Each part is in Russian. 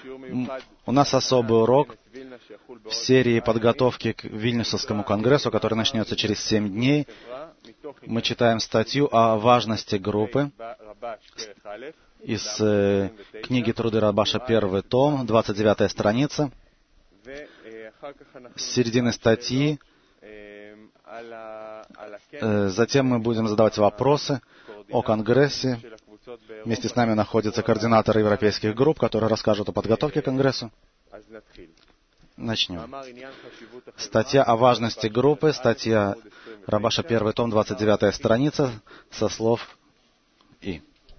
У нас особый урок в серии подготовки к Вильнюсовскому конгрессу, который начнется через 7 дней. Мы читаем статью о важности группы из книги «Труды Рабаша», 1 том, 29 страница. С середины статьи затем мы будем задавать вопросы о Конгрессе. Вместе с нами находятся координаторы европейских групп, которые расскажут о подготовке к Конгрессу. Начнем. Статья о важности группы, статья Рабаша, 1 том, 29 страница, со слов «и».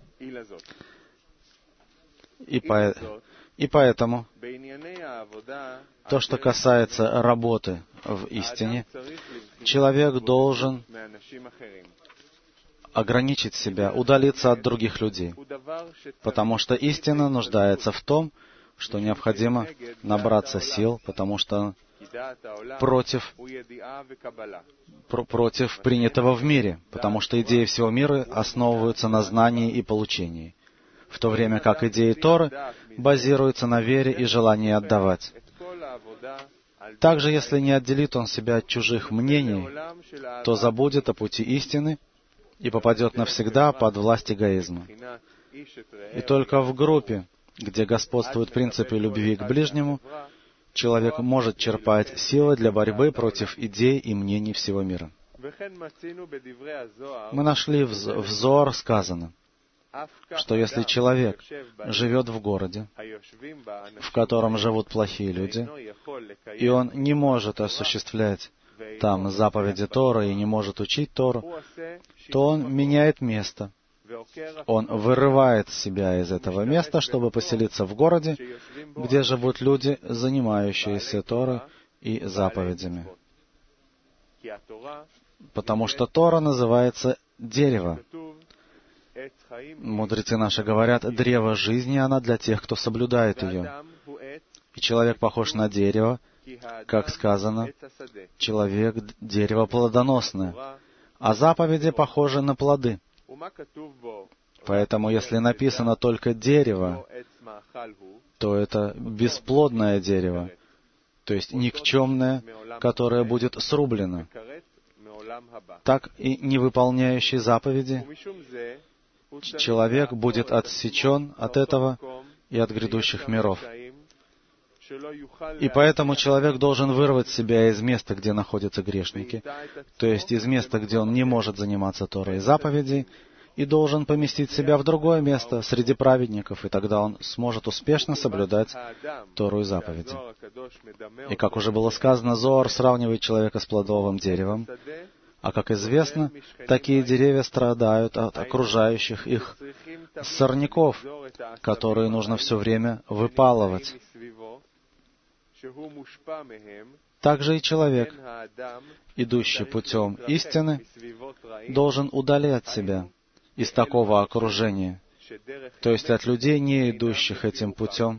И поэтому то, что касается работы в истине, человек должен ограничить себя, удалиться от других людей, потому что истина нуждается в том, что необходимо набраться сил, потому что против принятого в мире, потому что идеи всего мира основываются на знании и получении, в то время как идеи Торы базируются на вере и желании отдавать. Также, если не отделит он себя от чужих мнений, то забудет о пути истины и попадет навсегда под власть эгоизма. И только в группе, где господствуют принципы любви к ближнему, человек может черпать силы для борьбы против идей и мнений всего мира. Мы нашли в Зоар сказано, что если человек живет в городе, в котором живут плохие люди, и он не может осуществлять там заповеди Торы и не может учить Тору, то он меняет место. Он вырывает себя из этого места, чтобы поселиться в городе, где живут люди, занимающиеся Торой и заповедями. Потому что Тора называется дерево. Мудрецы наши говорят, древо жизни, она для тех, кто соблюдает ее. И человек похож на дерево, как сказано, человек — дерево плодоносное, а заповеди похожи на плоды. Поэтому, если написано только «дерево», то это бесплодное дерево, то есть никчемное, которое будет срублено. Так и не выполняющий заповеди человек будет отсечен от этого и от грядущих миров. И поэтому человек должен вырвать себя из места, где находятся грешники, то есть из места, где он не может заниматься Торой и заповедей, и должен поместить себя в другое место, среди праведников, и тогда он сможет успешно соблюдать Тору и заповеди. И как уже было сказано, Зоар сравнивает человека с плодовым деревом, а как известно, такие деревья страдают от окружающих их сорняков, которые нужно все время выпалывать. Также и человек, идущий путем истины, должен удалять себя из такого окружения, то есть от людей, не идущих этим путем.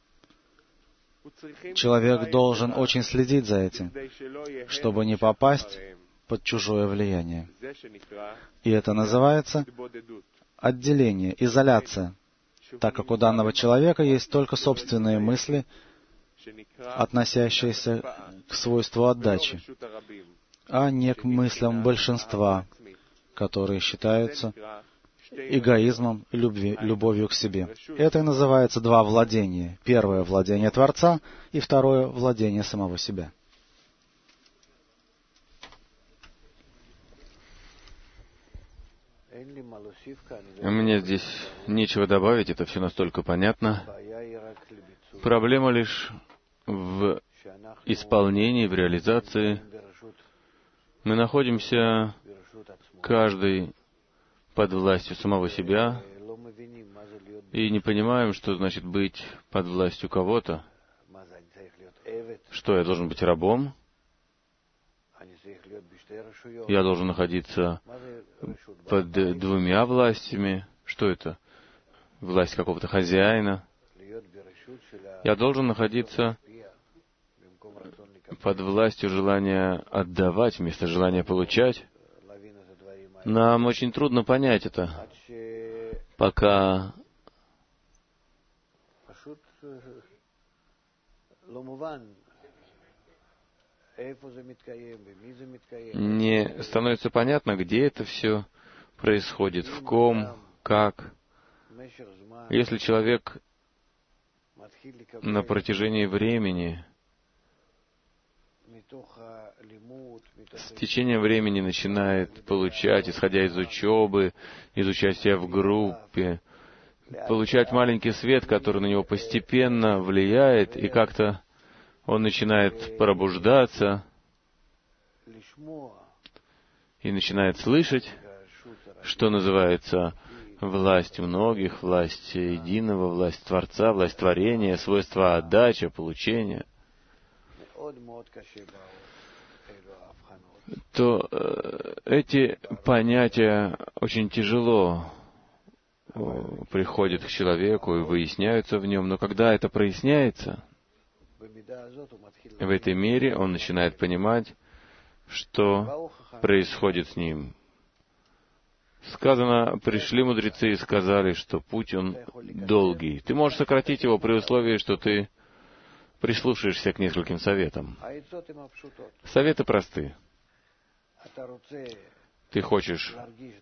Человек должен очень следить за этим, чтобы не попасть под чужое влияние. И это называется отделение, изоляция, так как у данного человека есть только собственные мысли, относящиеся к свойству отдачи, а не к мыслям большинства, которые считаются эгоизмом, любовью к себе. Это и называется два владения. Первое — владение Творца, и второе — владение самого себя. Мне здесь нечего добавить, это все настолько понятно. Проблема лишь в исполнении, в реализации. Мы находимся каждый под властью самого себя и не понимаем, что значит быть под властью кого-то. Что, я должен быть рабом? Я должен находиться под двумя властями. Что это? Власть какого-то хозяина. Я должен находиться под властью желания отдавать вместо желания получать. Нам очень трудно понять это, пока не становится понятно, где это все происходит, в ком, как. Если человек на протяжении времени, с течением времени начинает получать, исходя из учебы, из участия в группе, получать маленький свет, который на него постепенно влияет, и как-то он начинает пробуждаться и начинает слышать, что называется власть многих, власть единого, власть Творца, власть творения, свойства отдача, получения, то эти понятия очень тяжело приходят к человеку и выясняются в нем. Но когда это проясняется, в этой мере он начинает понимать, что происходит с ним. Сказано, пришли мудрецы и сказали, что путь он долгий. Ты можешь сократить его при условии, что ты прислушаешься к нескольким советам. Советы просты. Ты хочешь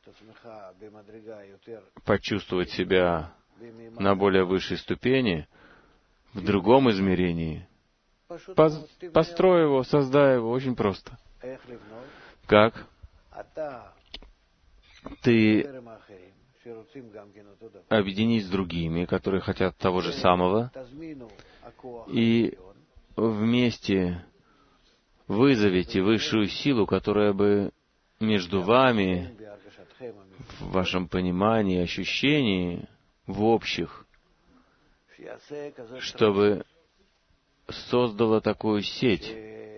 почувствовать себя на более высшей ступени, в другом измерении. Построй его, создай его, очень просто. Как? Ты объединись с другими, которые хотят того же самого, и вместе вызовите высшую силу, которая бы между вами, в вашем понимании, ощущении, в общих, чтобы создала такую сеть,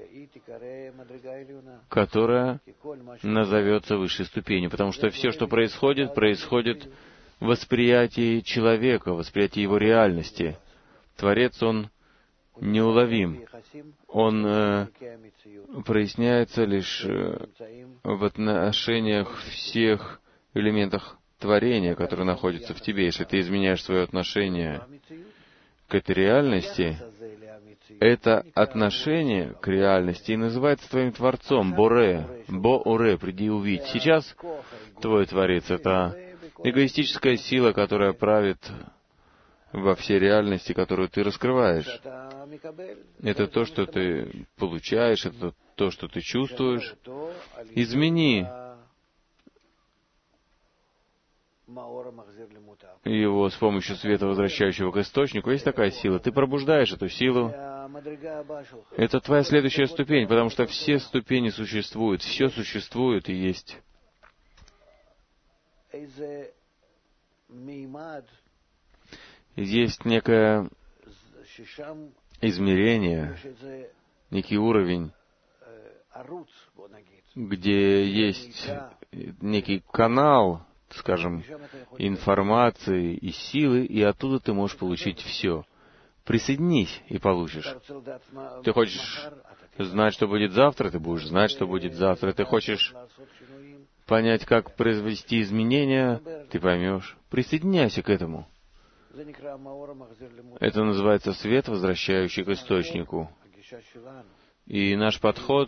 которая назовется высшей ступенью. Потому что все, что происходит, происходит в восприятии человека, в восприятии его реальности. Творец, он неуловим. Он проясняется лишь в отношениях всех элементах творения, которые находятся в тебе. Если ты изменяешь свое отношение к этой реальности, это отношение к реальности и называется твоим Творцом, Боре, Бо-Уре, приди увидь. Сейчас твой Творец — это эгоистическая сила, которая правит во всей реальности, которую ты раскрываешь. Это то, что ты получаешь, это то, что ты чувствуешь. Измени его с помощью света, возвращающего к источнику. Есть такая сила. Ты пробуждаешь эту силу. Это твоя следующая ступень, потому что все ступени существуют, все существует и есть. Есть некое измерение, некий уровень, где есть некий канал, скажем, информации и силы, и оттуда ты можешь получить все. Присоединись и получишь. Ты хочешь знать, что будет завтра, ты будешь знать, что будет завтра. Ты хочешь понять, как произвести изменения, ты поймешь. Присоединяйся к этому. Это называется свет, возвращающий к источнику. И наш подход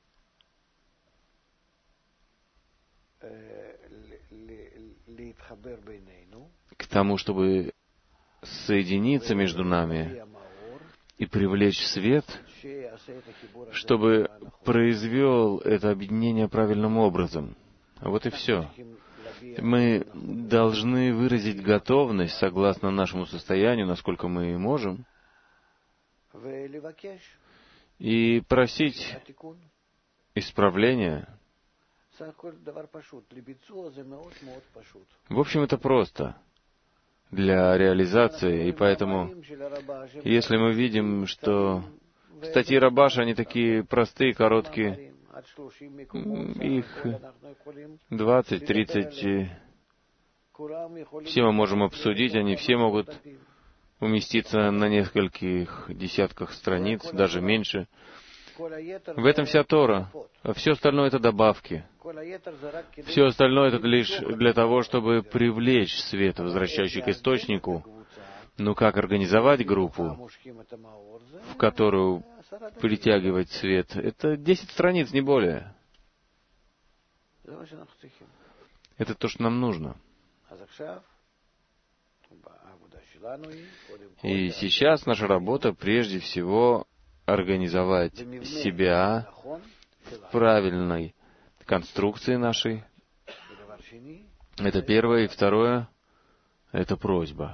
к тому, чтобы соединиться между нами и привлечь свет, чтобы произвел это объединение правильным образом. Вот и все. Мы должны выразить готовность, согласно нашему состоянию, насколько мы можем, и просить исправления. В общем, это просто для реализации, и поэтому, если мы видим, что статьи Рабаша, они такие простые, короткие, их 20-30, все мы можем обсудить, они все могут уместиться на нескольких десятках страниц, даже меньше. В этом вся Тора. А все остальное — это добавки. Все остальное — это лишь для того, чтобы привлечь свет, возвращающий к источнику, Но как организовать группу, в которую притягивать свет? Это 10 страниц, не более. Это то, что нам нужно. И сейчас наша работа прежде всего организовать себя в правильной конструкции нашей. Это первое. И второе — это просьба.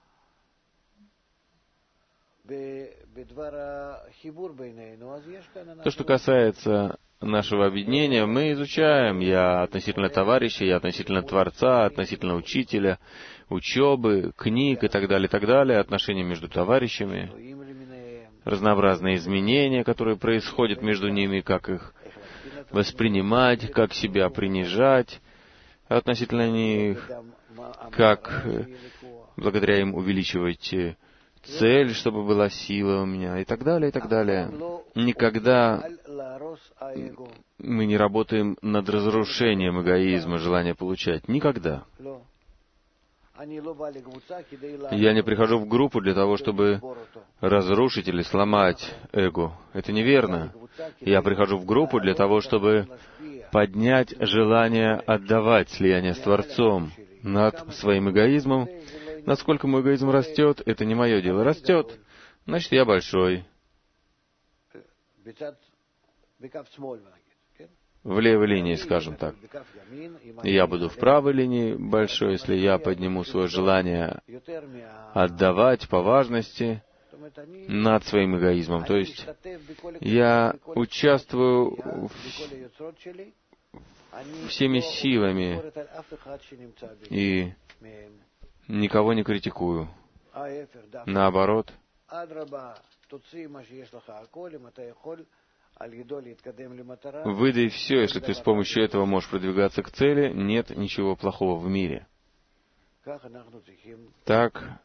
То, что касается нашего объединения, мы изучаем. Я относительно товарища, я относительно Творца, относительно учителя, учебы, книг и так далее, отношения между товарищами, разнообразные изменения, которые происходят между ними, как их воспринимать, как себя принижать относительно них, как благодаря им увеличивать цель, чтобы была сила у меня, и так далее, и так далее. Никогда мы не работаем над разрушением эгоизма, желания получать. Никогда. Я не прихожу в группу для того, чтобы разрушить или сломать эго. Это неверно. Я прихожу в группу для того, чтобы поднять желание отдавать слияние с Творцом над своим эгоизмом. Насколько мой эгоизм растет, это не мое дело. Растет, значит, я большой. В левой линии, скажем так. Я буду в правой линии большой, если я подниму свое желание отдавать по важности над своим эгоизмом. То есть я участвую всеми силами и никого не критикую. Наоборот, выдай все, если ты с помощью этого можешь продвигаться к цели, нет ничего плохого в мире. Так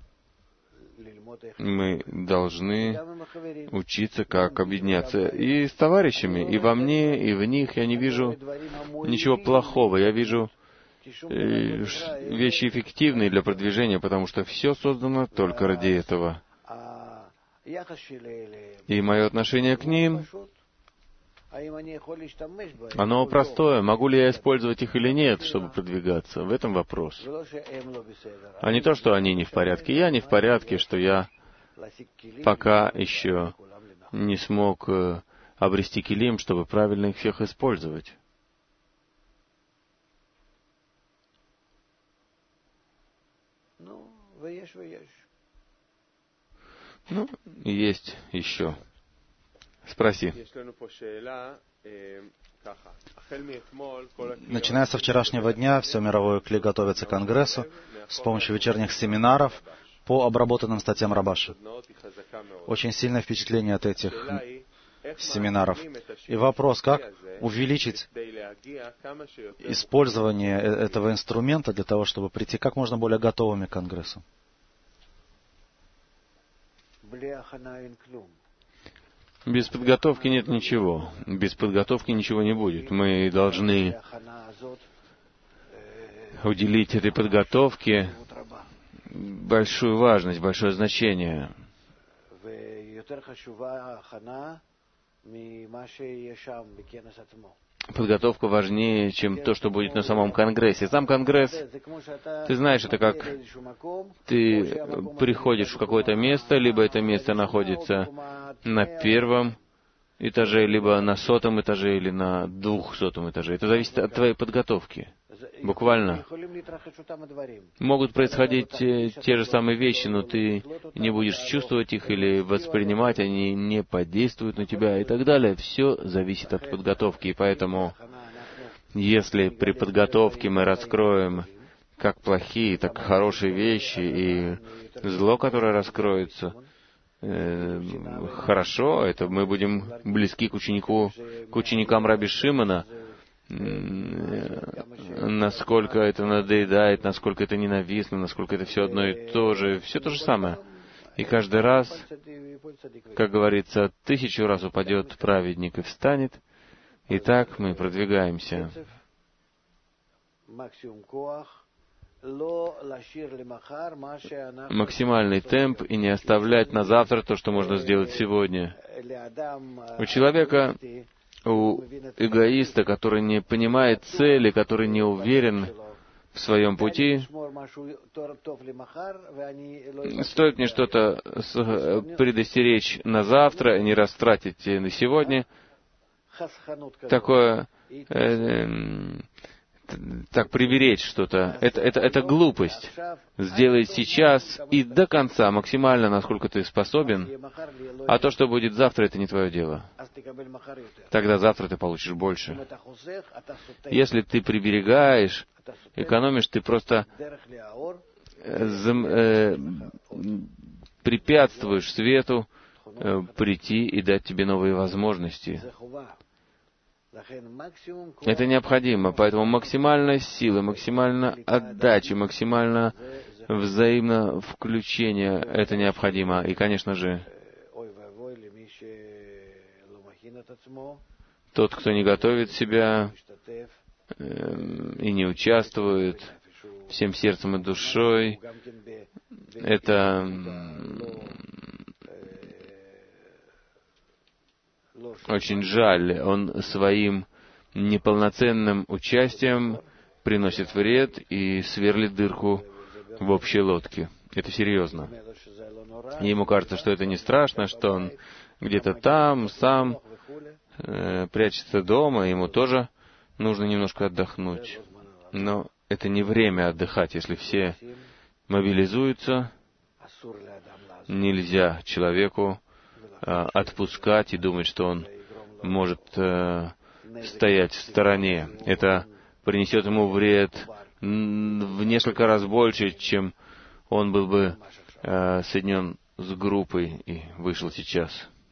мы должны учиться, как объединяться. И с товарищами, и во мне, и в них я не вижу ничего плохого. Я вижу вещи эффективные для продвижения, потому что все создано только ради этого. И мое отношение к ним, оно простое. Могу ли я использовать их или нет, чтобы продвигаться? В этом вопрос. А не то, что они не в порядке. Я не в порядке, что я пока еще не смог обрести килим, чтобы правильно их всех использовать. Ну, есть еще. Спроси. Начиная со вчерашнего дня, все мировое кли готовится к Конгрессу с помощью вечерних семинаров по обработанным статьям Рабаши. Очень сильное впечатление от этих семинаров. И вопрос, как увеличить использование этого инструмента для того, чтобы прийти как можно более готовыми к Конгрессу. Без подготовки нет ничего. Без подготовки ничего не будет. Мы должны уделить этой подготовке большую важность, большое значение. Подготовка важнее, чем то, что будет на самом Конгрессе. Сам Конгресс, ты знаешь, это как ты приходишь в какое-то место, либо это место находится на 1-м этаже, либо на 100-м этаже, или на 200-м этаже. Это зависит от твоей подготовки. Буквально. Могут происходить те же самые вещи, но ты не будешь чувствовать их или воспринимать, они не подействуют на тебя и так далее. Все зависит от подготовки. И поэтому, если при подготовке мы раскроем как плохие, так и хорошие вещи, и зло, которое раскроется, хорошо, это мы будем близки к ученикам Раби Шимона, насколько это надоедает, насколько это ненавистно, насколько это все одно и то же самое. И каждый раз, как говорится, 1000 раз упадет праведник и встанет, и так мы продвигаемся. максимальный темп и не оставлять на завтра то, что можно сделать сегодня. У человека, у эгоиста, который не понимает цели, который не уверен в своем пути, стоит мне что-то предостеречь на завтра, не растратить на сегодня, такое, так приберечь что-то, это глупость. Сделай сейчас и до конца, максимально, насколько ты способен, а то, что будет завтра, это не твое дело. Тогда завтра ты получишь больше. Если ты приберегаешь, экономишь, ты просто препятствуешь свету прийти и дать тебе новые возможности. Это необходимо, поэтому максимальная сила, максимальная отдача, максимально взаимное включение — это необходимо. И, конечно же, тот, кто не готовит себя и не участвует всем сердцем и душой, это очень жаль. Он своим неполноценным участием приносит вред и сверлит дырку в общей лодке. Это серьезно. И ему кажется, что это не страшно, что он где-то там, сам, прячется дома, ему тоже нужно немножко отдохнуть. Но это не время отдыхать, если все мобилизуются. Нельзя человеку отпускать и думать, что он может стоять в стороне. Это принесет ему вред в несколько раз больше, чем он был бы соединен с группой и вышел сейчас.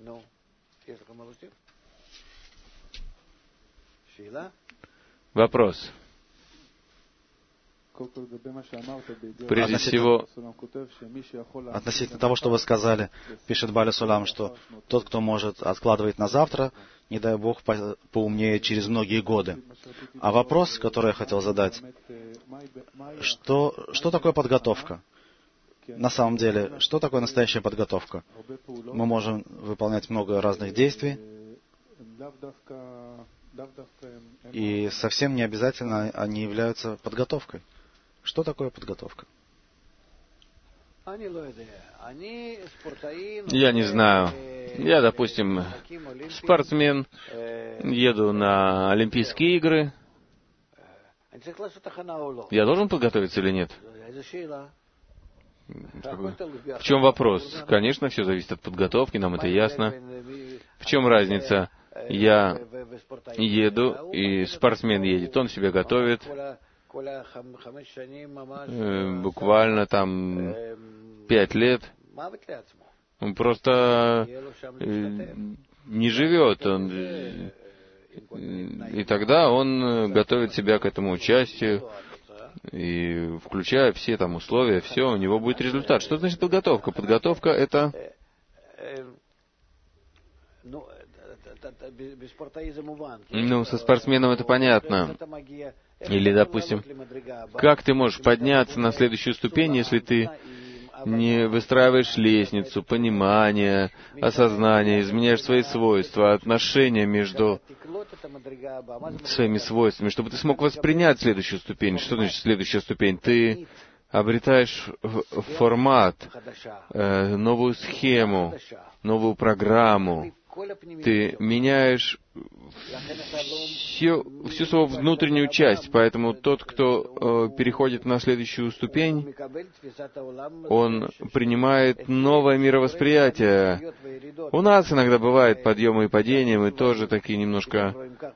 Вопрос. Прежде всего, относительно того, что вы сказали, пишет Баля Сулам, что тот, кто может откладывать на завтра, не дай Бог, поумнее через многие годы. А вопрос, который я хотел задать, что такое подготовка? На самом деле, что такое настоящая подготовка? Мы можем выполнять много разных действий, и совсем не обязательно они являются подготовкой. Что такое подготовка? Я не знаю. Я, допустим, спортсмен, еду на Олимпийские игры. Я должен подготовиться или нет? В чем вопрос? Конечно, все зависит от подготовки, нам это ясно. В чем разница? Я еду, и спортсмен едет, он себя готовит, буквально там 5 лет. Он просто не живет, и тогда он готовит себя к этому участию, и включая все там условия, все, у него будет результат. Что значит подготовка? Подготовка — это... Ну, со спортсменом это понятно. Или, допустим, как ты можешь подняться на следующую ступень, если ты не выстраиваешь лестницу понимания, осознания, изменяешь свои свойства, отношения между своими свойствами, чтобы ты смог воспринять следующую ступень. Что значит следующая ступень? Ты обретаешь формат, новую схему, новую программу. Ты меняешь всю свою внутреннюю часть, поэтому тот, кто переходит на следующую ступень, он принимает новое мировосприятие. У нас иногда бывает подъемы и падения, мы тоже такие немножко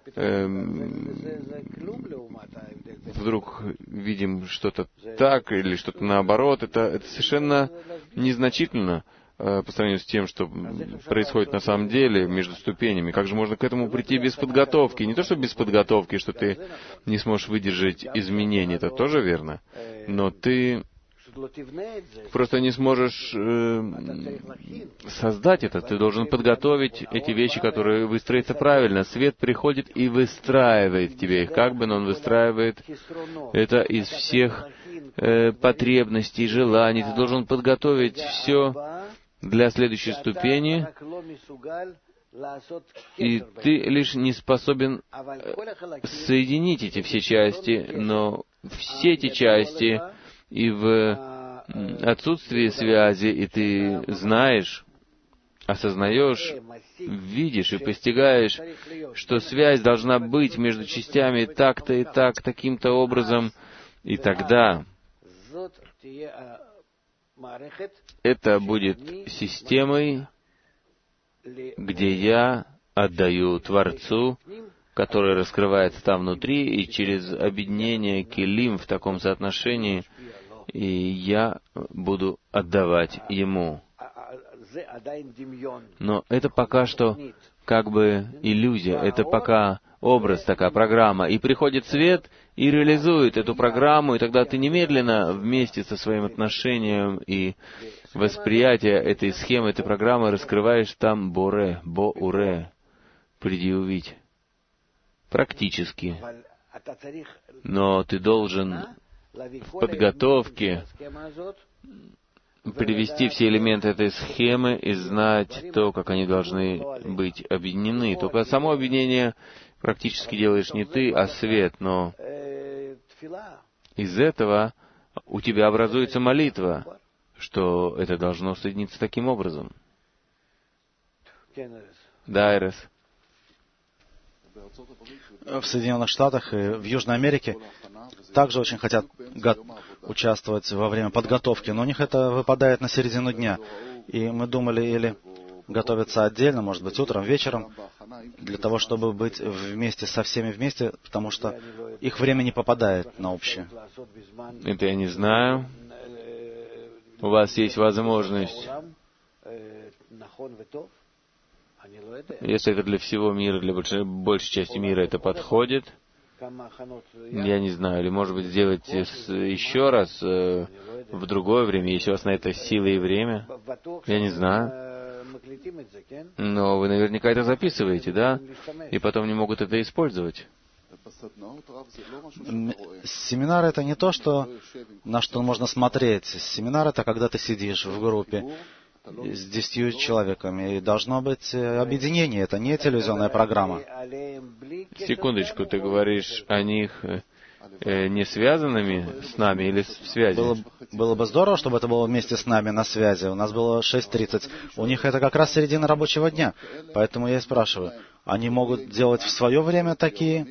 вдруг видим что-то так или что-то наоборот. Это совершенно незначительно по сравнению с тем, что происходит на самом деле между ступенями. Как же можно к этому прийти без подготовки? Не то, что без подготовки, что ты не сможешь выдержать изменения, это тоже верно, но ты просто не сможешь создать это. Ты должен подготовить эти вещи, которые выстроятся правильно. Свет приходит и выстраивает тебе их. Как бы, но он выстраивает это из всех потребностей, желаний. Ты должен подготовить все для следующей ступени, и ты лишь не способен соединить эти все части, но все эти части и в отсутствии связи, и ты знаешь, осознаешь, видишь и постигаешь, что связь должна быть между частями так-то и так, таким-то образом, и тогда это будет системой, где я отдаю Творцу, который раскрывается там внутри, и через объединение келим в таком соотношении, и я буду отдавать Ему. Но это пока что как бы иллюзия, это пока образ, такая программа. И приходит свет и реализует эту программу, и тогда ты немедленно вместе со своим отношением и восприятием этой схемы, этой программы раскрываешь там Боре, Бо-Уре, приди увидь. Практически. Но ты должен в подготовке привести все элементы этой схемы и знать то, как они должны быть объединены. Только само объединение практически делаешь не ты, а свет, но из этого у тебя образуется молитва, что это должно соединиться таким образом. Да, Эрес. В Соединенных Штатах и в Южной Америке также очень хотят участвовать во время подготовки, но у них это выпадает на середину дня. И мы думали или готовиться отдельно, может быть, утром, вечером, для того, чтобы быть вместе со всеми вместе, потому что их время не попадает на общее. Это я не знаю. У вас есть возможность. Если это для всего мира, для большей части мира это подходит, я не знаю, или, может быть, сделать еще раз в другое время, если у вас на это сила и время, я не знаю. Но вы наверняка это записываете, да? И потом не могут это использовать. Семинар — это не то, на что можно смотреть. Семинар — это когда ты сидишь в группе с 10 человеками, и должно быть объединение, это не телевизионная программа. Секундочку, ты говоришь о них не связанными с нами или в связи? Было бы здорово, чтобы это было вместе с нами на связи. У нас было 6:30. У них это как раз середина рабочего дня. Поэтому я и спрашиваю, они могут делать в свое время такие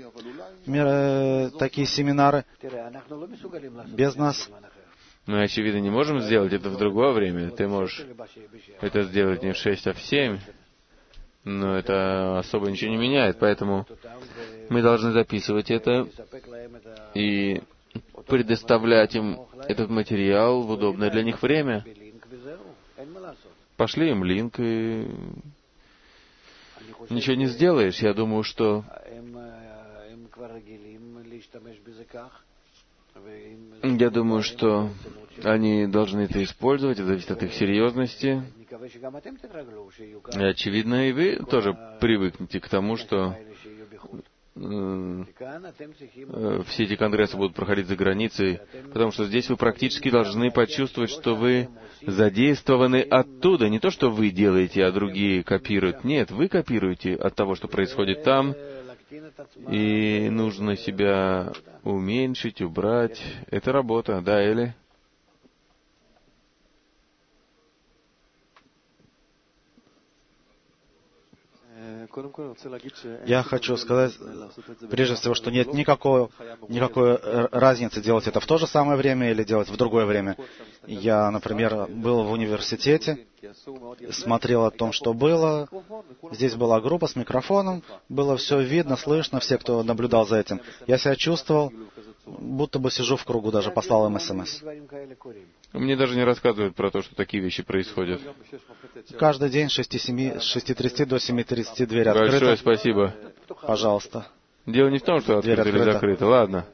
семинары без нас? Мы, очевидно, не можем сделать это в другое время. Ты можешь это сделать не в 6, а в 7. Но это особо ничего не меняет. Поэтому мы должны записывать это и предоставлять им этот материал в удобное для них время. Пошли им линк, и ничего не сделаешь. Я думаю, что они должны это использовать, это зависит от их серьезности. И, очевидно, и вы тоже привыкнете к тому, что все эти конгрессы будут проходить за границей, потому что здесь вы практически должны почувствовать, что вы задействованы оттуда. Не то, что вы делаете, а другие копируют. Нет, вы копируете от того, что происходит там, и нужно себя уменьшить, убрать. Это работа, да, Эли? Я хочу сказать, прежде всего, что нет никакой разницы делать это в то же самое время или делать в другое время. Я, например, был в университете, смотрел о том, что было. Здесь была группа с микрофоном, было все видно, слышно, все, кто наблюдал за этим. Я себя чувствовал, будто бы сижу в кругу, даже послал им СМС. Мне даже не рассказывают про то, что такие вещи происходят. Каждый день с 6:30 до 7:30 дверь открыта. Большое спасибо. Пожалуйста. Дело не в том, что открыто или закрыто. Ладно.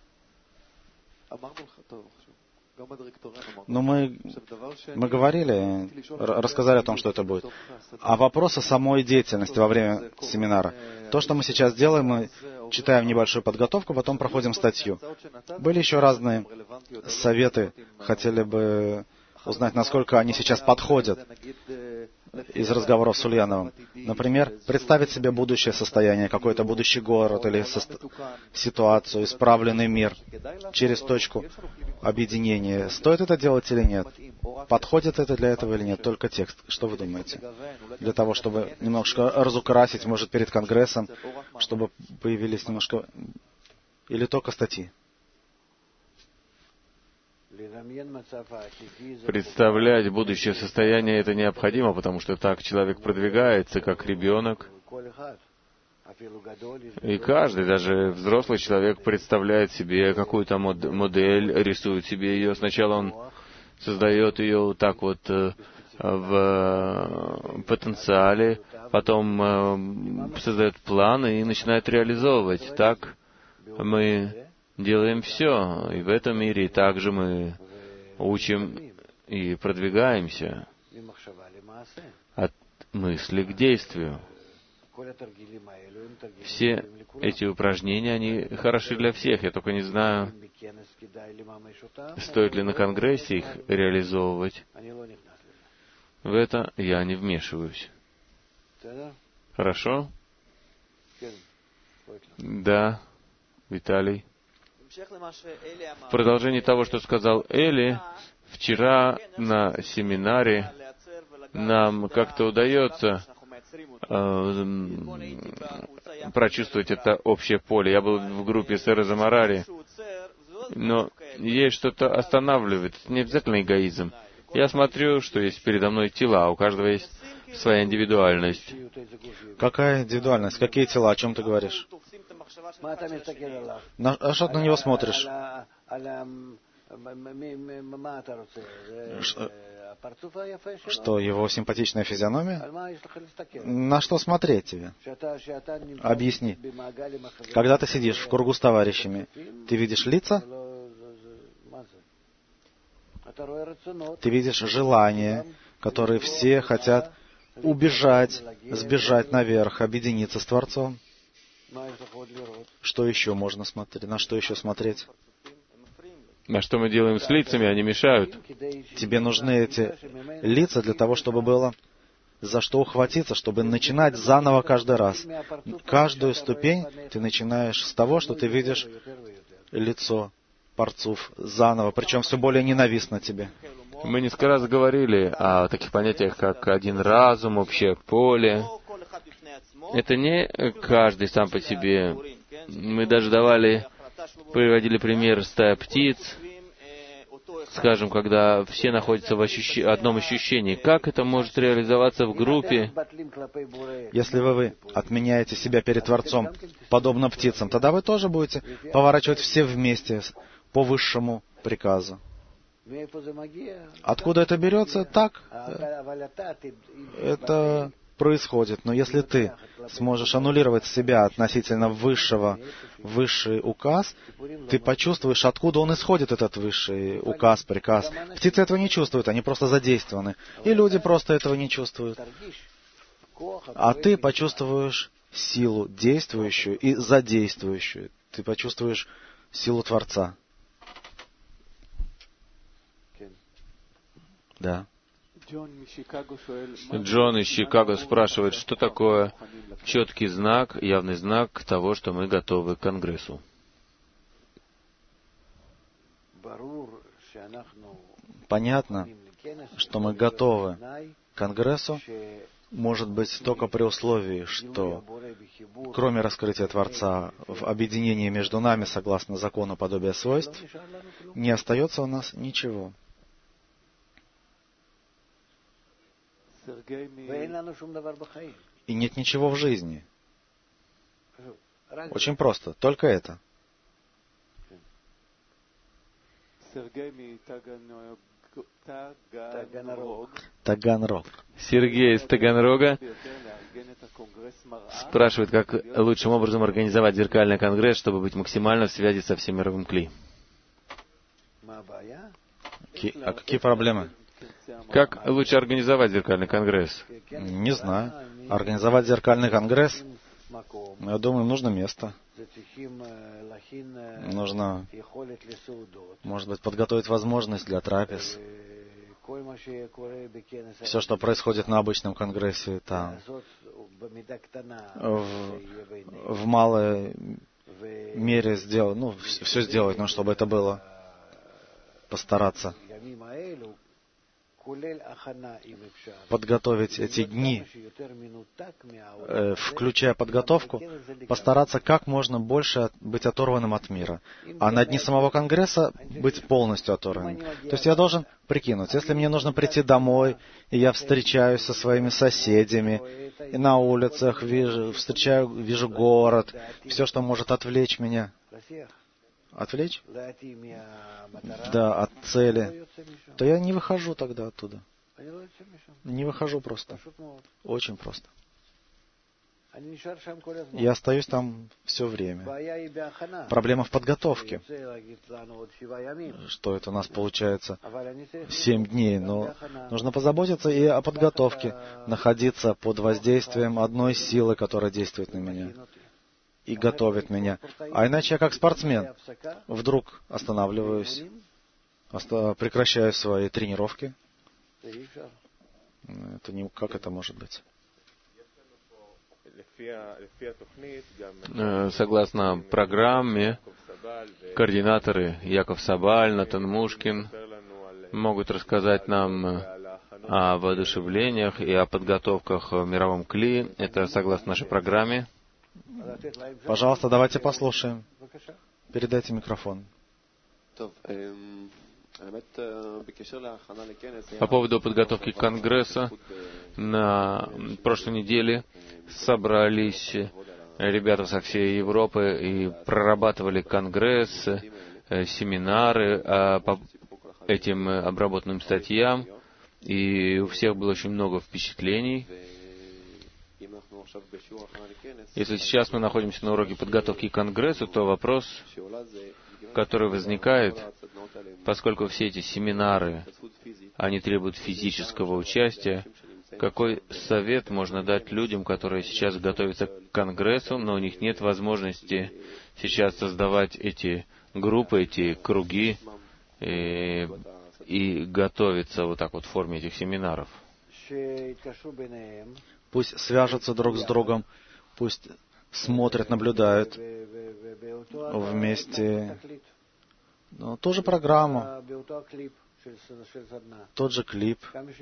Но мы говорили, рассказали о том, что это будет. А вопрос о самой деятельности во время семинара. То, что мы сейчас делаем, мы читаем небольшую подготовку, потом проходим статью. Были еще разные советы, хотели бы узнать, насколько они сейчас подходят из разговоров с Ульяновым. Например, представить себе будущее состояние, какой-то будущий город или ситуацию, исправленный мир через точку объединения. Стоит это делать или нет? Подходит это для этого или нет? Только текст. Что вы думаете? Для того, чтобы немножко разукрасить, может, перед Конгрессом, чтобы появились немножко... Или только статьи? Представлять будущее состояние это необходимо, потому что так человек продвигается, как ребенок. И каждый, даже взрослый человек, представляет себе какую-то модель, рисует себе ее. Сначала он создает ее вот так вот в потенциале, потом создает планы и начинает реализовывать. Так мы делаем все, и в этом мире, и также мы учим и продвигаемся от мысли к действию. Все эти упражнения, они хороши для всех. Я только не знаю, стоит ли на Конгрессе их реализовывать. В это я не вмешиваюсь. Хорошо? Да, Виталий. В продолжении того, что сказал Эли, вчера на семинаре нам как-то удается прочувствовать это общее поле. Я был в группе Сэра Замарари, но есть что-то останавливает. Это не обязательно эгоизм. Я смотрю, что есть передо мной тела, у каждого есть своя индивидуальность. Какая индивидуальность? Какие тела? О чем ты говоришь? А что ты на него смотришь? Что, его симпатичная физиономия? На что смотреть тебе? Объясни. Когда ты сидишь в кругу с товарищами, ты видишь лица? Ты видишь желания, которые все хотят убежать, сбежать наверх, объединиться с Творцом. Что еще можно смотреть? На что еще смотреть? А что мы делаем с лицами? Они мешают. Тебе нужны эти лица для того, чтобы было за что ухватиться, чтобы начинать заново каждый раз. Каждую ступень ты начинаешь с того, что ты видишь лицо парцуф заново, причем все более ненавистно тебе. Мы несколько раз говорили о таких понятиях, как один разум, общее поле. Это не каждый сам по себе. Мы даже приводили пример стая птиц, скажем, когда все находятся в одном ощущении. Как это может реализоваться в группе? Если вы отменяете себя перед Творцом, подобно птицам, тогда вы тоже будете поворачивать все вместе по высшему приказу. Откуда это берется? Так. Это происходит. Но если ты сможешь аннулировать себя относительно высший указ, ты почувствуешь, откуда он исходит, этот высший указ, приказ. Птицы этого не чувствуют, они просто задействованы. И люди просто этого не чувствуют. А ты почувствуешь силу действующую и задействующую. Ты почувствуешь силу Творца. Да. Джон из Чикаго спрашивает, что такое четкий знак, явный знак того, что мы готовы к Конгрессу. Понятно, что мы готовы к Конгрессу, может быть, только при условии, что кроме раскрытия Творца в объединении между нами, согласно закону подобия свойств, не остается у нас ничего. И нет ничего в жизни. Очень просто. Только это. Таганрог. Сергей из Таганрога спрашивает, как лучшим образом организовать зеркальный конгресс, чтобы быть максимально в связи со всемировым Кли. А какие проблемы? Как лучше организовать зеркальный конгресс? Не знаю. Организовать зеркальный конгресс Я думаю, нужно место. Нужно, может быть, подготовить возможность для трапез. Все, что происходит на обычном конгрессе, там, в малой мере сделать, ну, все сделать, но чтобы это было, постараться подготовить эти дни, включая подготовку, постараться как можно больше быть оторванным от мира. А на дни самого Конгресса быть полностью оторванным. То есть я должен прикинуть, если мне нужно прийти домой, и я встречаюсь со своими соседями, и на улицах вижу город, все, что может отвлечь меня. Отвлечь? Да, от цели. То я не выхожу тогда оттуда. Не выхожу просто. Очень просто. Я остаюсь там все время. Проблема в подготовке. Что это у нас получается 7 дней. Но нужно позаботиться и о подготовке. Находиться под воздействием одной силы, которая действует на меня и готовит меня. А иначе я как спортсмен вдруг останавливаюсь, прекращаю свои тренировки. Это не, как это может быть? Согласно программе, координаторы Яков Сабаль, Натан Мушкин могут рассказать нам о воодушевлениях и о подготовках в мировом кли. Это согласно нашей программе. Пожалуйста, давайте послушаем. Передайте микрофон. По поводу подготовки к Конгрессу, на прошлой неделе собрались ребята со всей Европы и прорабатывали Конгресс, семинары по этим обработанным статьям, и у всех было очень много впечатлений. Если сейчас мы находимся на уроке подготовки к Конгрессу, то вопрос, который возникает, поскольку все эти семинары, они требуют физического участия, какой совет можно дать людям, которые сейчас готовятся к Конгрессу, но у них нет возможности сейчас создавать эти группы, эти круги и готовиться вот так вот в форме этих семинаров? Пусть свяжутся друг с другом, пусть смотрят, наблюдают вместе. Ну, ту же программу, тот же клип.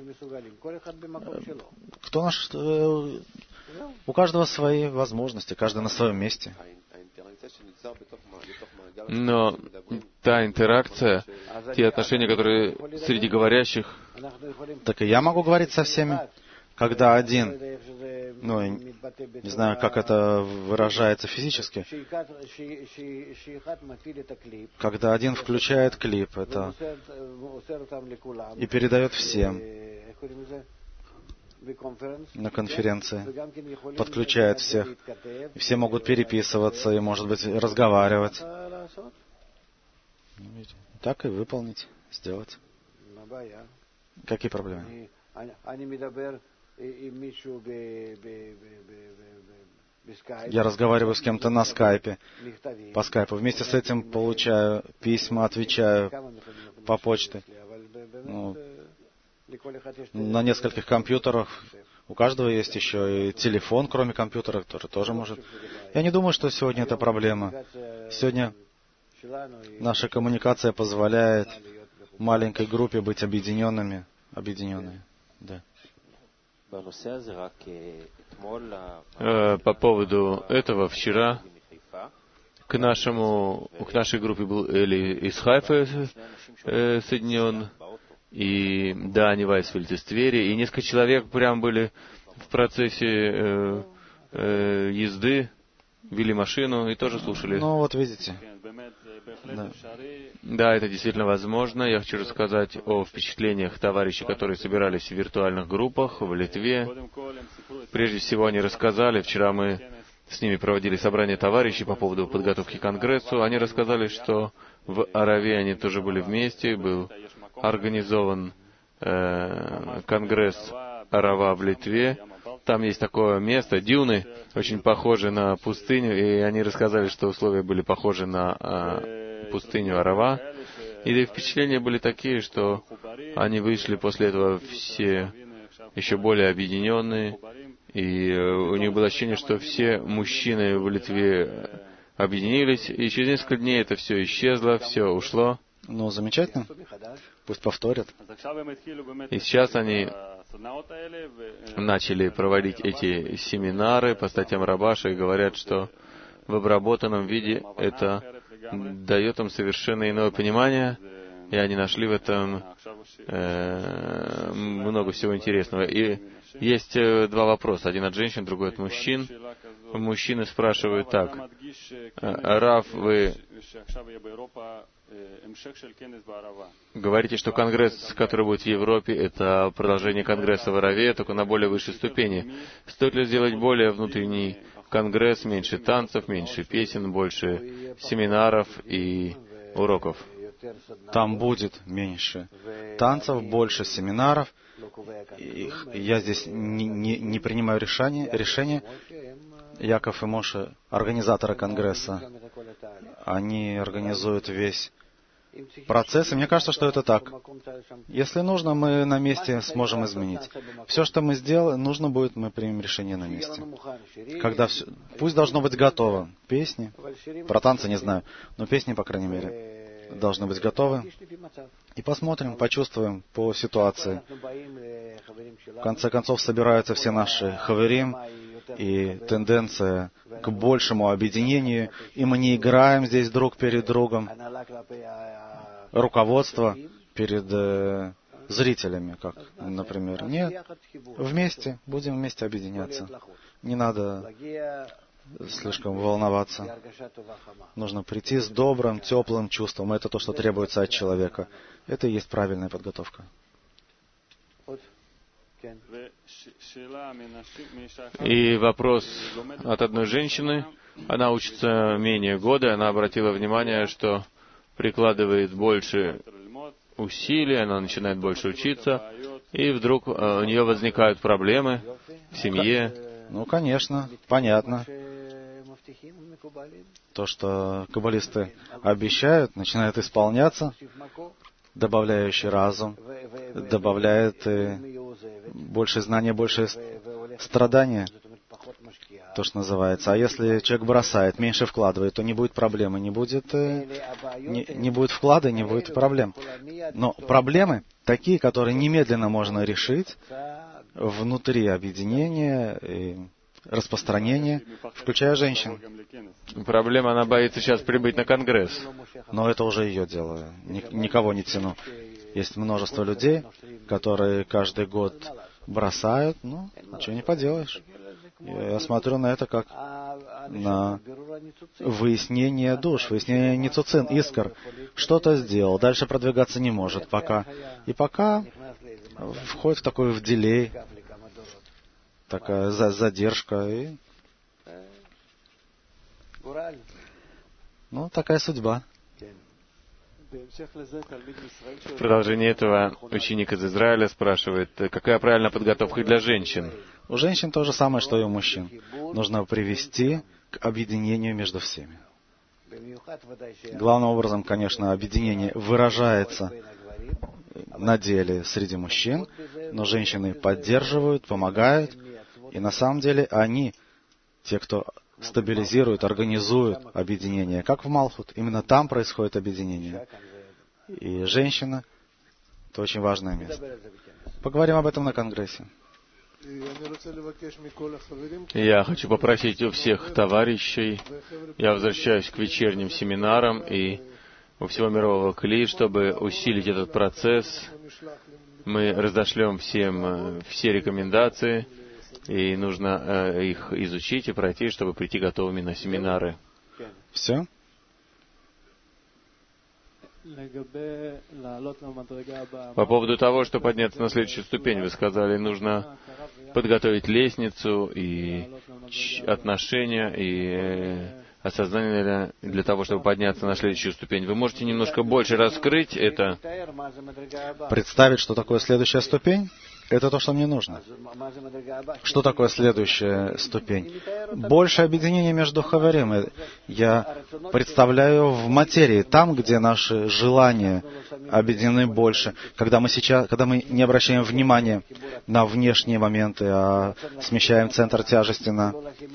Кто наш? У каждого свои возможности, каждый на своем месте. Но та интеракция, те отношения, которые среди говорящих... Так и я могу говорить со всеми. Когда один, ну, не знаю, как это выражается физически, когда один включает клип, это и передает всем на конференции, подключает всех, и все могут переписываться и, может быть, разговаривать. Так и выполнить, сделать. Какие проблемы? Я разговариваю с кем-то на скайпе, по скайпу. Вместе с этим получаю письма, отвечаю по почте. Ну, на нескольких компьютерах. У каждого есть еще и телефон, кроме компьютера, который тоже может. Я не думаю, что сегодня это проблема. Сегодня наша коммуникация позволяет маленькой группе быть объединенными. Да. По поводу этого, вчера к нашей группе был Эли из Хайфы соединен, и Дани Вайсфельд из Твери, и несколько человек прям были в процессе езды, вели машину и тоже слушали. Ну, вот видите. Да, это действительно возможно. Я хочу рассказать о впечатлениях товарищей, которые собирались в виртуальных группах в Литве. Прежде всего, они рассказали, вчера мы с ними проводили собрание товарищей по поводу подготовки к Конгрессу. Они рассказали, что в Араве они тоже были вместе, был организован Конгресс Арава в Литве. там есть такое место, дюны, очень похожи на пустыню, и они рассказали, что условия были похожи на пустыню Арава. И впечатления были такие, что они вышли после этого все еще более объединенные, и у них было ощущение, что все мужчины в Литве объединились, и через несколько дней это все исчезло, все ушло. Ну, замечательно. Пусть повторят. И сейчас они начали проводить эти семинары по статьям Рабаша и говорят, что в обработанном виде это дает им совершенно иное понимание, и они нашли в этом много всего интересного. И есть два вопроса. Один от женщин, другой от мужчин. Мужчины спрашивают так: Рав, вы говорите, что конгресс, который будет в Европе, это продолжение конгресса в Араве, только на более высшей ступени. Стоит ли сделать более внутренний конгресс, меньше танцев, меньше песен, больше семинаров и уроков? Там будет меньше танцев, больше семинаров. Я здесь не принимаю решения. Яков и Моше, организаторы конгресса, они организуют весь процесс, и мне кажется, что это так. Если нужно, мы на месте сможем изменить. Все, что мы сделаем, нужно будет, мы примем решение на месте. Когда все, пусть должно быть готово. Песни, про танцы не знаю, но песни, по крайней мере, должны быть готовы. И посмотрим, почувствуем по ситуации. В конце концов, собираются все наши хаверим, и тенденция к большему объединению, и мы не играем здесь друг перед другом, руководство перед зрителями, как, например. Нет, вместе, будем вместе объединяться. Не надо слишком волноваться. Нужно прийти с добрым, теплым чувством. Это то, что требуется от человека. Это и есть правильная подготовка. И вопрос от одной женщины. Она учится менее года, она обратила внимание, что прикладывает больше усилий, она начинает больше учиться, и вдруг у нее возникают проблемы в семье. Ну, конечно, понятно. То, что каббалисты обещают, начинает исполняться, добавляющий разум, добавляет больше знания, больше страдания, то, что называется. А если человек бросает, меньше вкладывает, то не будет проблемы, не будет вклада, не будет проблем. Но проблемы такие, которые немедленно можно решить внутри объединения и распространения, включая женщин. Проблема, она боится сейчас прибыть на конгресс. Но это уже ее дело. Никого не тяну. Есть множество людей, которые каждый год бросают. Ну, ничего не поделаешь. Я смотрю на это как на выяснение душ, выяснение ницуцин, искр. Что-то сделал, дальше продвигаться не может пока. И пока входит в такой в дилей, такая задержка. И... Ну, такая судьба. В продолжении этого ученик из Израиля спрашивает, какая правильная подготовка для женщин? У женщин то же самое, что и у мужчин. Нужно привести к объединению между всеми. Главным образом, конечно, объединение выражается на деле среди мужчин, но женщины поддерживают, помогают, и на самом деле они, те, кто стабилизируют, организуют объединение, как в Малхут. Именно там происходит объединение. И женщина — это очень важное место. Поговорим об этом на конгрессе. Я хочу попросить у всех товарищей, я возвращаюсь к вечерним семинарам и у всего мирового Кли, чтобы усилить этот процесс. Мы разошлем всем все рекомендации, и нужно их изучить и пройти, чтобы прийти готовыми на семинары. Все? По поводу того, что подняться на следующую ступень, вы сказали, нужно подготовить лестницу и отношения, и осознание для того, чтобы подняться на следующую ступень. Вы можете немножко больше раскрыть это? Представить, что такое следующая ступень? Это то, что мне нужно. Что такое следующая ступень? Больше объединения между хаверим. Я представляю в материи, там, где наши желания объединены больше. Когда мы не обращаем внимания на внешние моменты, а смещаем центр тяжести на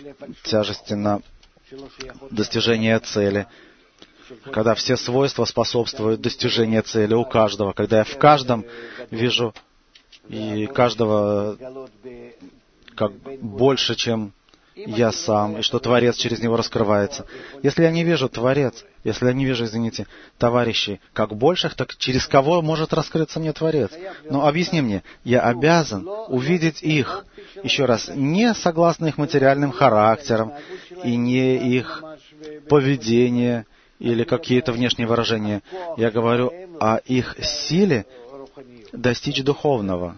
достижение цели. Когда все свойства способствуют достижению цели у каждого. Когда я в каждом вижу и каждого как больше, чем я сам, и что Творец через него раскрывается. Если я не вижу Творец, если я не вижу, товарищей как больших, так через кого может раскрыться мне Творец? Но объясни мне, я обязан увидеть их, еще раз, не согласно их материальным характерам, и не их поведение, или какие-то внешние выражения. Я говорю о их силе достичь духовного,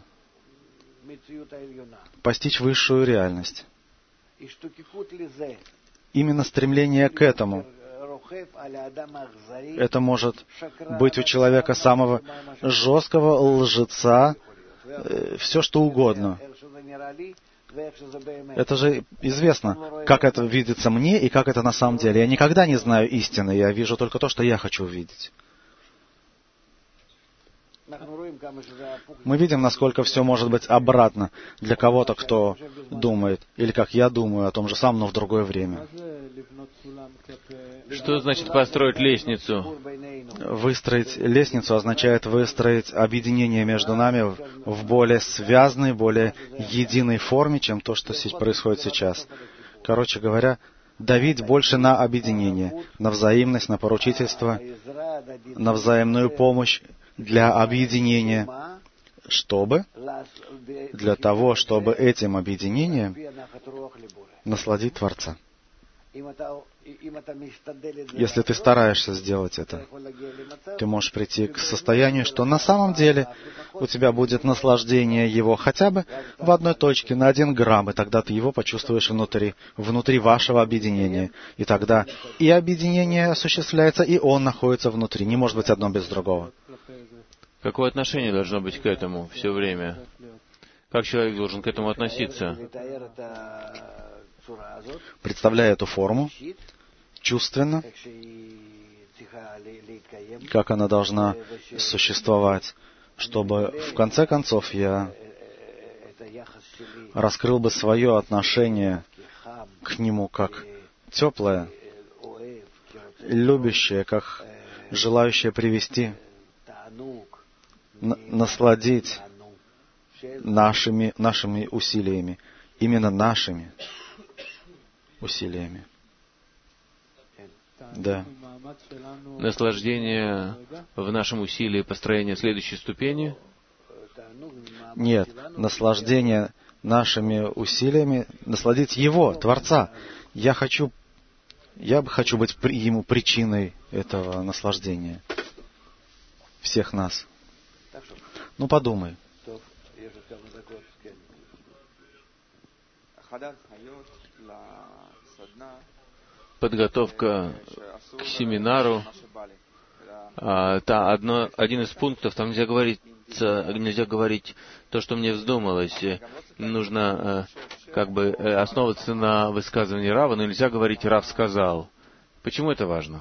постичь высшую реальность. Именно стремление к этому, это может быть у человека самого жесткого лжеца, все что угодно. Это же известно, как это видится мне и как это на самом деле. Я никогда не знаю истины, я вижу только то, что я хочу увидеть. Мы видим, насколько все может быть обратно для кого-то, кто думает, или как я думаю о том же самом, но в другое время. Что значит построить лестницу? Выстроить лестницу означает выстроить объединение между нами в более связанной, более единой форме, чем то, что происходит сейчас. Короче говоря, давить больше на объединение, на взаимность, на поручительство, на взаимную помощь для объединения, для того, чтобы этим объединением насладить Творца. Если ты стараешься сделать это, ты можешь прийти к состоянию, что на самом деле у тебя будет наслаждение его хотя бы в одной точке, на 1 грамм, и тогда ты его почувствуешь внутри вашего объединения. И тогда и объединение осуществляется, и он находится внутри. Не может быть одно без другого. Какое отношение должно быть к этому все время? Как человек должен к этому относиться? Представляя эту форму, чувственно, как она должна существовать, чтобы в конце концов я раскрыл бы свое отношение к нему как теплое, любящее, как желающее привести, насладить нашими усилиями, именно нашими усилиями. Да. Наслаждение в нашем усилии построения следующей ступени? Нет, наслаждение нашими усилиями, насладить Его, Творца. Я хочу быть Ему причиной этого наслаждения. Всех нас. Ну, подумай. Подготовка к семинару. Один из пунктов, там нельзя говорить то, что мне вздумалось. Нужно основываться на высказывании Рава, но нельзя говорить «Рав сказал». Почему это важно?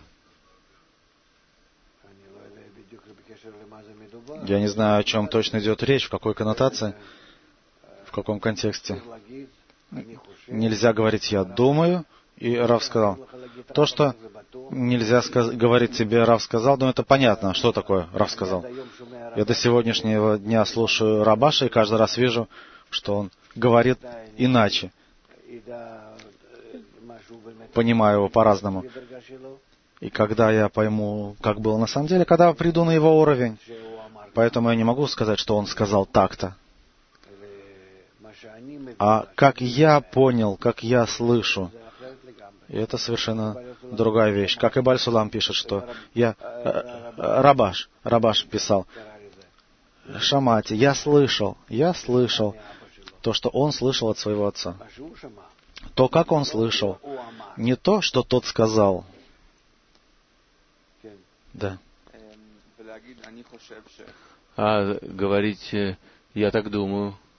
Я не знаю, о чем точно идет речь, в какой коннотации, в каком контексте. Нельзя говорить «я думаю», и Рав сказал. То, что нельзя говорить тебе «Рав сказал», ну это понятно, что такое «Рав сказал». Я до сегодняшнего дня слушаю Рабаша и каждый раз вижу, что он говорит иначе. Понимаю его по-разному. И когда я пойму, как было на самом деле, когда приду на его уровень, поэтому я не могу сказать, что он сказал так-то. А как я понял, как я слышу, и это совершенно другая вещь. Как и Бааль Сулам пишет, что Рабаш писал, Шамати, я слышал то, что он слышал от своего отца. То, как он слышал, не то, что тот сказал. Да. А говорить «я так думаю»,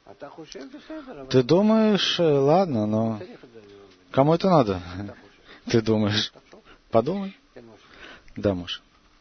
Ты думаешь, ладно, но кому это надо? Ты думаешь. Подумай. Да, Моше.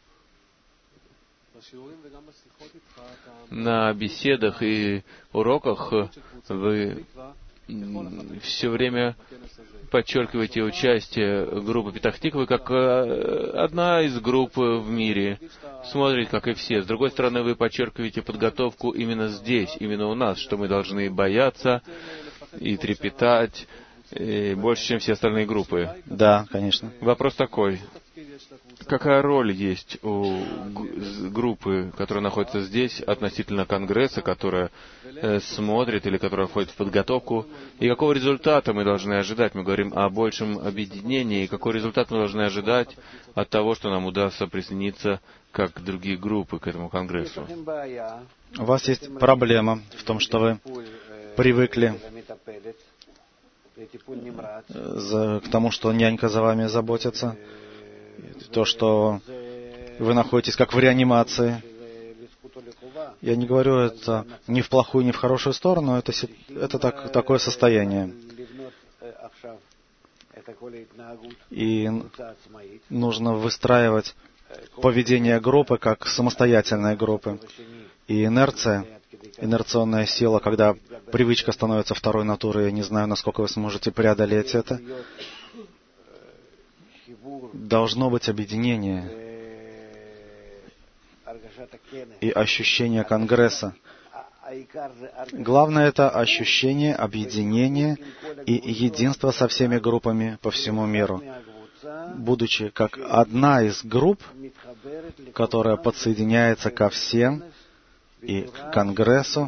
На беседах и уроках вы все время подчеркиваете участие группы Петах Тиквы как одна из групп в мире, смотрит, как и все. С другой стороны, вы подчеркиваете подготовку именно здесь, именно у нас, что мы должны бояться и трепетать больше, чем все остальные группы. Да, конечно. Вопрос такой. Какая роль есть у группы, которая находится здесь, относительно Конгресса, которая смотрит или которая входит в подготовку, и какого результата мы должны ожидать? Мы говорим о большем объединении, и какой результат мы должны ожидать от того, что нам удастся присоединиться, как другие группы, к этому Конгрессу? У вас есть проблема в том, что вы привыкли к тому, что нянька за вами заботится, то, что вы находитесь как в реанимации. Я не говорю это ни в плохую, ни в хорошую сторону, это такое состояние. И нужно выстраивать поведение группы как самостоятельной группы. И инерционная сила, когда привычка становится второй натурой, я не знаю, насколько вы сможете преодолеть это. Должно быть объединение и ощущение Конгресса. Главное — это ощущение объединения и единства со всеми группами по всему миру, будучи как одна из групп, которая подсоединяется ко всем и к Конгрессу,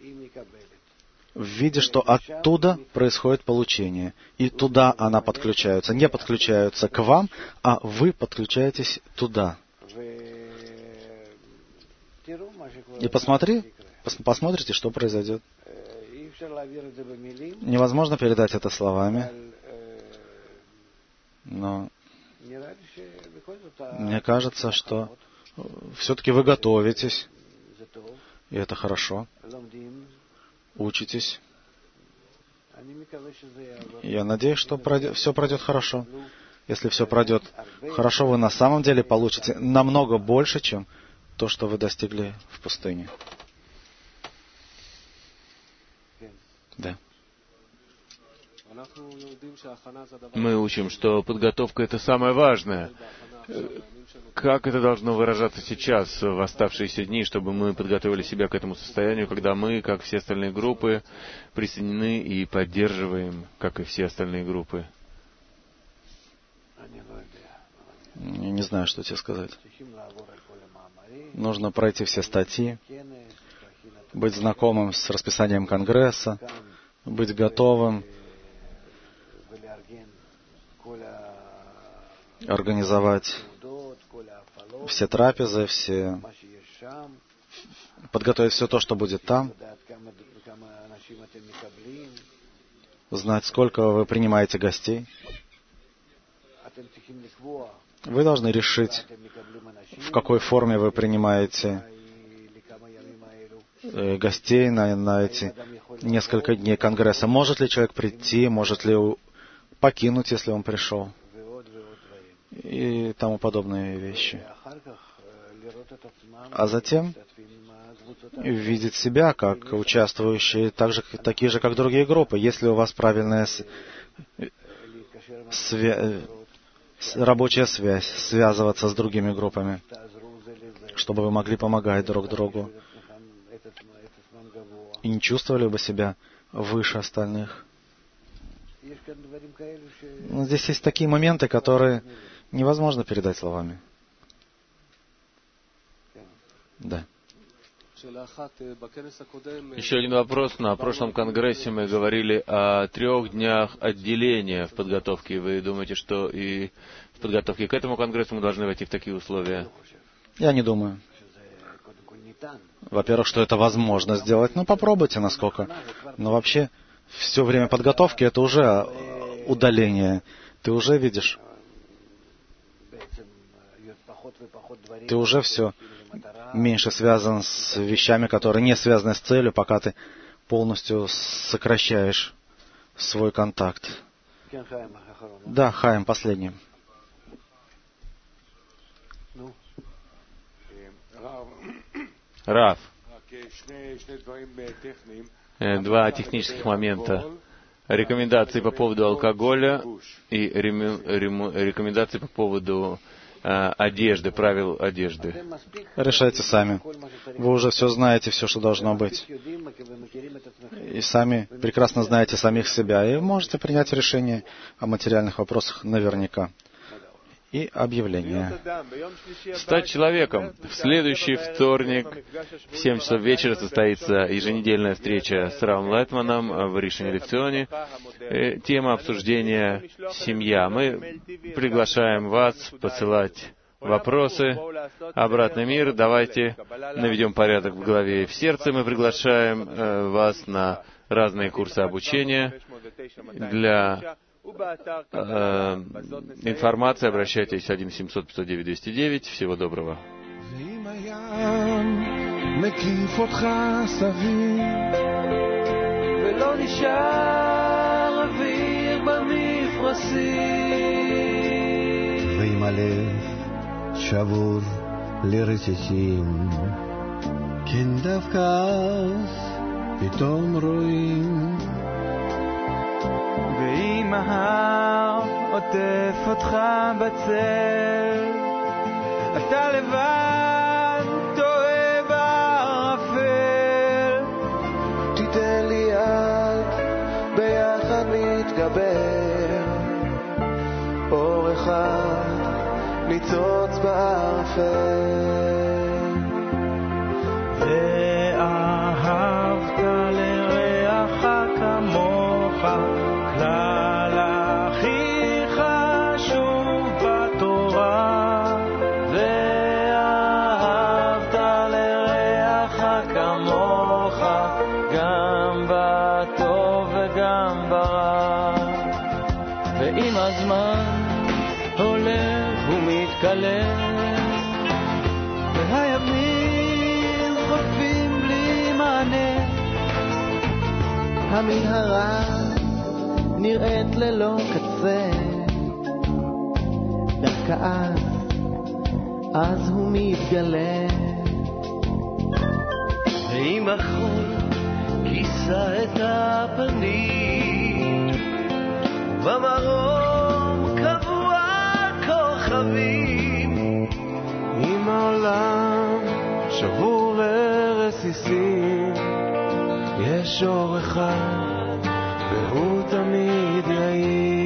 в виде, что оттуда происходит получение. И туда она подключается. Не подключаются к вам, а вы подключаетесь туда. И посмотрите, что произойдет. Невозможно передать это словами, но мне кажется, что все-таки вы готовитесь, и это хорошо. Учитесь. Я надеюсь, что все пройдет хорошо. Если все пройдет хорошо, вы на самом деле получите намного больше, чем то, что вы достигли в пустыне. Да. Мы учим, что подготовка — это самое важное. Как это должно выражаться сейчас, в оставшиеся дни, чтобы мы подготовили себя к этому состоянию, когда мы, как все остальные группы, присоединены и поддерживаем, как и все остальные группы? Я не знаю, что тебе сказать. Нужно пройти все статьи, быть знакомым с расписанием Конгресса, быть готовым, организовать все трапезы, подготовить все то, что будет там, знать, сколько вы принимаете гостей. Вы должны решить, в какой форме вы принимаете гостей на эти несколько дней Конгресса. Может ли человек прийти, может ли покинуть, если он пришел, и тому подобные вещи. А затем видеть себя как участвующие, такие же, как другие группы. Если у вас правильная рабочая связь, связываться с другими группами, чтобы вы могли помогать друг другу и не чувствовали бы себя выше остальных. Но здесь есть такие моменты, которые невозможно передать словами. Да. Еще один вопрос. На прошлом конгрессе мы говорили о 3 днях отделения в подготовке. Вы думаете, что и в подготовке к этому конгрессу мы должны войти в такие условия? Я не думаю. Во-первых, что это возможно сделать. Ну, попробуйте насколько. Но вообще, все время подготовки — это уже удаление. Ты уже видишь. Ты уже все меньше связан с вещами, которые не связаны с целью, пока ты полностью сокращаешь свой контакт. Да, Хаим, последний. Рав. Два технических момента. Рекомендации по поводу алкоголя и рекомендации по поводу одежды, правил одежды. Решайте сами. Вы уже все знаете, все, что должно быть. И сами прекрасно знаете самих себя. И можете принять решение о материальных вопросах наверняка. И объявление. Стать человеком. В следующий вторник в 7 часов вечера состоится еженедельная встреча с Равом Лайтманом в Ришоне Леционе. Тема обсуждения «Семья». Мы приглашаем вас посылать вопросы. Обратный мир. Давайте наведем порядок в голове и в сердце. Мы приглашаем вас на разные курсы обучения. Для информации обращайтесь 1-700-509-209. Всего доброго. ועם הלב שבור לרסיסים, כן דווקא אז פתאום רואים. ואם ההר עוטף אותך בצל, אתה לבד טועה בערפל. תיתן לי יד, ביחד נתגבר, אור אחד ניצוץ בערפל. ואהבת לרעך כמוך, כלל הכי חשוב בתורה. ואהבת לרעך כמוך, גם בטוב וגם ברע. ועם הזמן הולך ומתקלף, והימים חופים בלי מענה. המנהרה נראית ללא קצה, דווקא אז הוא מתגלה. ועם החול כיסה את הפנים, במרום קבוע כוכבים. עם העולם שבור לרסיסים, יש אור אחד והוא תמיד יעיל.